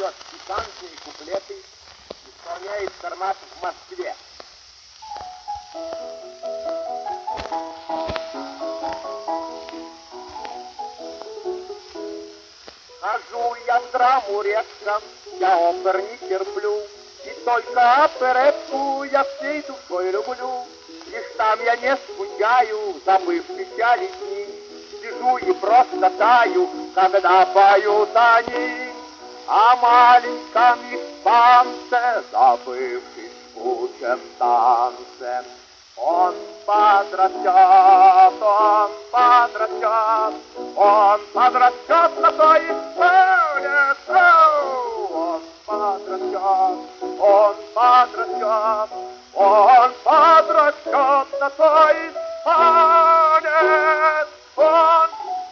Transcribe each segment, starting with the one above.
поет пикантные куплеты, исполняет Сармат в Москве. Хожу я в драму редко, я опер не терплю, и только оперетку я всей душой люблю. Лишь там я не скучаю, забыв печали дни, сижу и просто таю, когда поют они о маленьком испанце, забывшись в кучем танце. Он подрастет, он подрастет, он подрастет на той испанце. Он подрастет, он подрастет, он подрастет на той испанец. Он...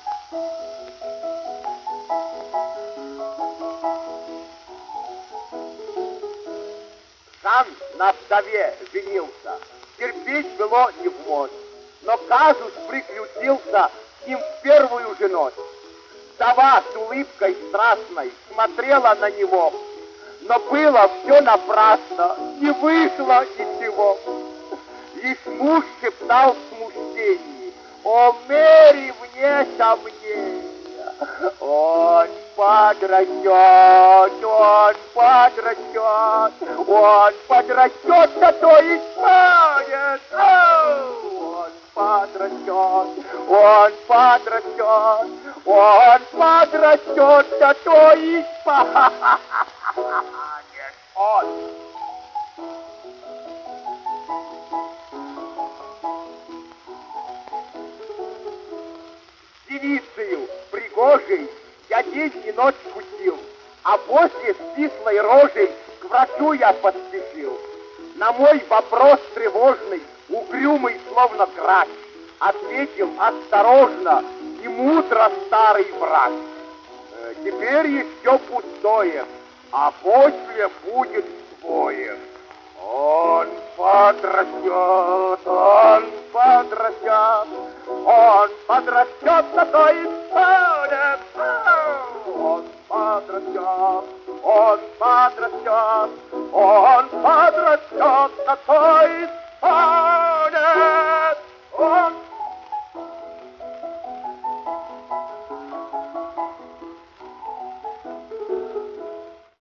Жан на вдове женился, терпеть было не в мочь, но казус приключился с ним в первую же ночь. Вдова с улыбкой страстной смотрела на него, но было все напрасно, не вышло ничего. Лишь муж шептал в смущении: «О, Мэри, вне сомнения, он подрастет, он подрастет, он подрастет, на то и станет». Он подрастет, он подрастет, он подрастет, на то и станет. Он. Девицею пригожей я день и ночь кутил, а после с кислой рожей к врачу я поспешил. На мой вопрос тревожный, угрюмый, словно грач, ответил осторожно и мудро старый врач: теперь еще пустое, а после будет свое. Он подрастет, он подрастет, он подрастет, на то и станет. Он подрастет, он подрастет, он подрастет, на то